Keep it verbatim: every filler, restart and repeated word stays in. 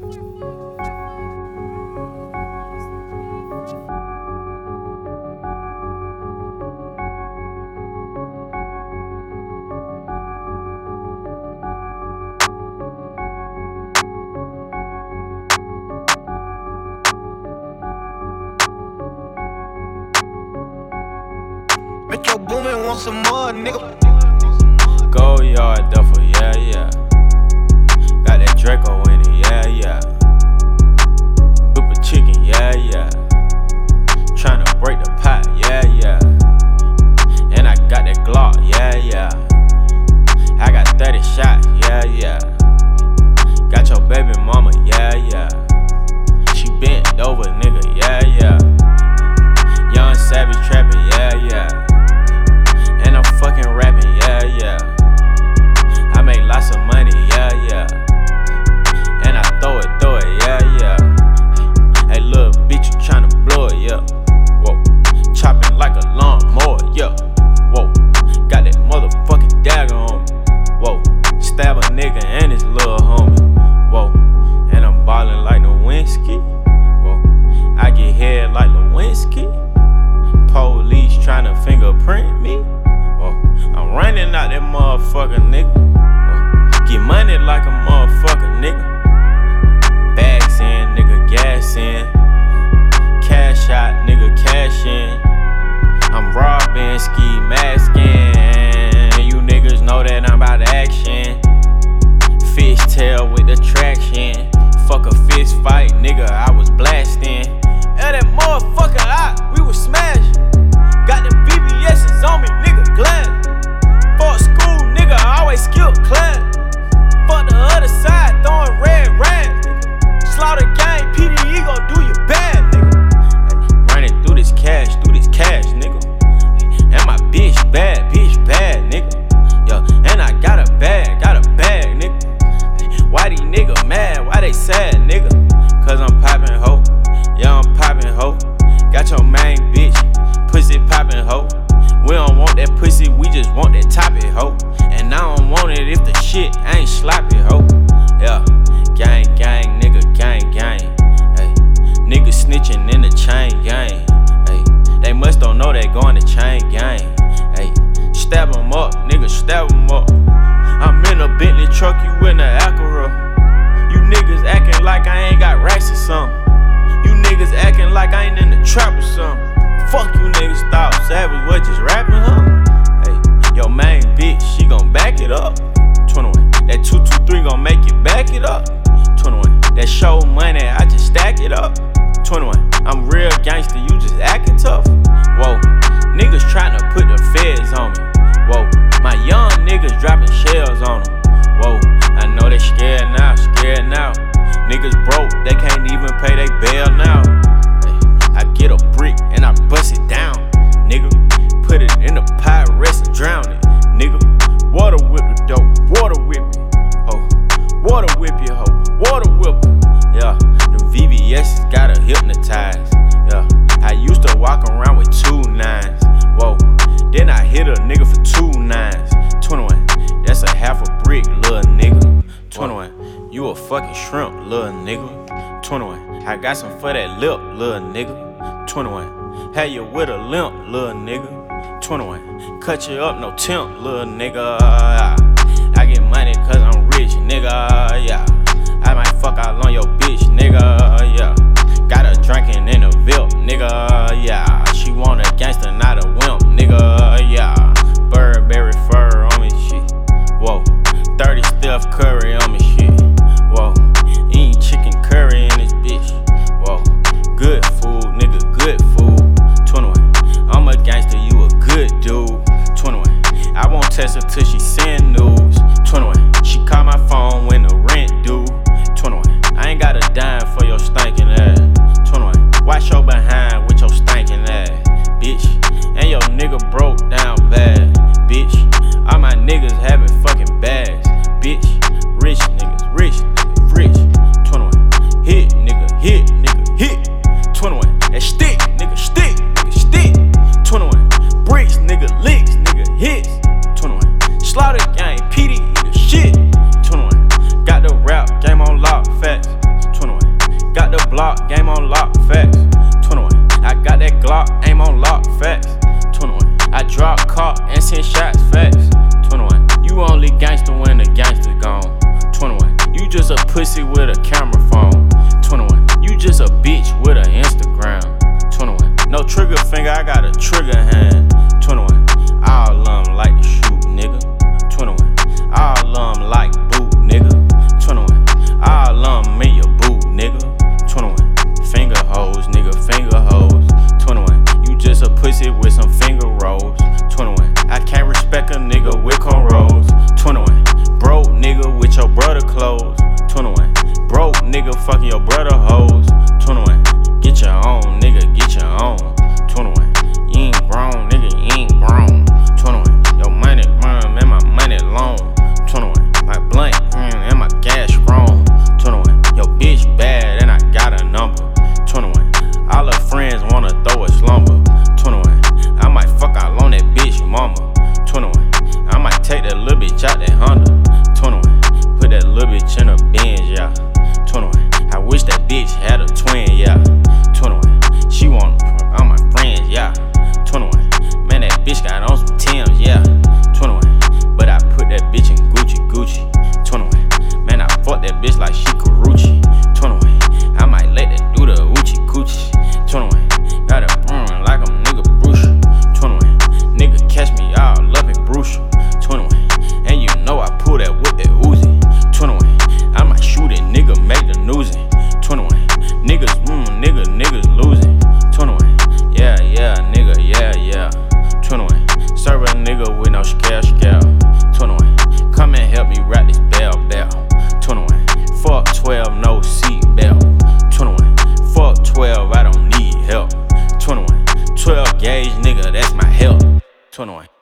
Make your boomin' want some more, nigga. Go yard duffel, yeah, yeah. Got that Draco in it, yeah, yeah. Super chicken, yeah, yeah. Tryna break the pot, yeah, yeah. And I got that Glock, yeah, yeah. I got thirty shots, yeah, yeah. Got your baby mama, yeah, yeah. She bent over, nigga, yeah, yeah. Young savage trapping, yeah, yeah. And I'm fucking rapping, yeah, yeah. I make lots of money, yeah, yeah. And I throw it, throw it, yeah, yeah. Hey, little bitch, you tryna blow it, yeah. Whoa, chopping like a lawnmower, yeah. Whoa, got that motherfucking dagger on me. Whoa, stab a nigga and his little homie. Whoa, and I'm ballin' like Lewinsky. Whoa, I get head like Lewinsky. Police tryna fingerprint me. Whoa, I'm running out that motherfucker, nigga. Whoa, get money like a motherfucker, nigga. Bags in, nigga, gas in. Cash out, nigga, cash in. I'm robbing, ski masking. You niggas know that I'm about action. Fish tail with the traction. Fuck a fist fight, nigga, I was blasting. And that motherfucker out, we was smashing. Got the B B S's on me, nigga, glad. Fuck school, nigga, I always skip class. Fuck the other side, throwing red rags. Slaughter gang, P D E gon' do you bad, nigga. Running through this cash, through this cash, nigga. And my bitch bad, bitch bad, nigga. Yo, and I got a bag, got a bag, nigga. Why these niggas mad? Why they sad, nigga? Cause I'm poppin' ho. Yeah, I'm poppin' ho. Got your main bitch, pussy poppin' ho. We don't want that pussy, we just want that topic ho. And I don't want it if the shit ain't sloppy ho. Yeah, gang, gang, nigga, gang, gang. Hey, niggas snitching in the chain gang. Hey, they must don't know they going to chain gang. Hey, stab 'em up, nigga, stab 'em up. I'm in a Bentley truck, you in a Acura. You niggas acting like I ain't got racks or something. You niggas acting like I ain't in the trap or something. Fuck you niggas thought Savage was just rapping, huh? Hey, your main bitch, she gon' back it up. twenty-one, that two two three gon' make you back it up. twenty-one, that show money, I just stack it up. twenty-one, I'm real gangster, you just acting tough. Whoa, niggas tryna put the feds on me. Whoa, my young niggas dropping shells on them. Whoa, I know they scared now, scared now. Niggas broke, they can't even pay they bail now. Hey, I get a brick and I bust it down, nigga. Put it in the pot, rest and drown it, nigga. Water whip the dope, water whip it, ho. Water whip you, ho. Water whip her, yeah. The V V S's gotta hypnotize, yeah. I used to walk around with two nines, whoa. Then I hit a nigga for two nines. twenty-one, that's a half a brick, little nigga. twenty-one, you a fucking shrimp, little nigga. twenty-one, I got some for that lip, little nigga. twenty-one, had you with a limp, little nigga. twenty-one, cut you up, no temp, little nigga. I get money cause I'm rich, nigga, yeah. I might fuck out on your bitch, nigga, yeah. Got her drinking in a V I P, nigga, yeah. She want a gangster, not a wimp, nigga, yeah. Burberry fur on me, shit, whoa. thirty Steph Curry on me, shit, whoa. Eating chicken curry in this bitch, whoa. Good food, nigga, good food. twenty-one, I'm a gangster, you a good dude. twenty-one, I won't test her till she send news. twenty-one, she call my phone when the rent due. just a pussy with a camera phone. twenty-one. You just a bitch with an Instagram. twenty-one. No trigger finger, I got a trigger hand. twenty-one. All of them like to shoot, nigga. twenty-one. All of them like boot, nigga. twenty-one. All of them in your boot, nigga. twenty-one. Finger hoes, nigga, finger hoes. twenty-one. You just a pussy with some finger rolls. twenty-one. I can't respect a nigga with cornrows. twenty-one. Broke nigga with your brother clothes. twenty-one. Broke nigga fucking your brother hoes. twenty-one. Get your own, nigga, get your own. twenty-one. You ain't grown, nigga, you ain't grown. twenty-one. Your money, mm, and my money long. twenty-one. My blunt, mm, and my gas strong. twenty-one. Your bitch bad and I got a number. twenty-one. All her friends wanna throw a slumber. twenty-one. I might fuck out on that bitch mama. twenty-one. I might take that little bitch out that Honda. twenty-one. Put that little bitch in a Benz, yeah. twenty-one. I wish that bitch had a twin, yeah. twenty-one. She want all my friends, yeah. twenty-one. Man, that bitch got on some Timbs, yeah. twenty-one. But I put that bitch in Gucci, Gucci. twenty-one. Man, I fuck that bitch like she Karuchi. twenty-one. I might let that do the Uchi Coochie. twenty-one. Got a mm, like I'm nigga Bruce. twenty-one. Nigga catch me all up in Bruce. twenty-one. And you know I pull that with that Uzi. twenty-one. I might shoot it, nigga, make the newsin'. twenty-one. Niggas, mm, nigga, niggas losing. twenty-one. Yeah, yeah, nigga, yeah, yeah. twenty-one. Serve a nigga with no scale, scale. twenty-one. Come and help me wrap this bell, bell. twenty-one. Fuck twelve, no seat belt. twenty-one. Fuck twelve, I don't need help. twenty-one. twelve gauge, nigga, that's my help. twenty-one.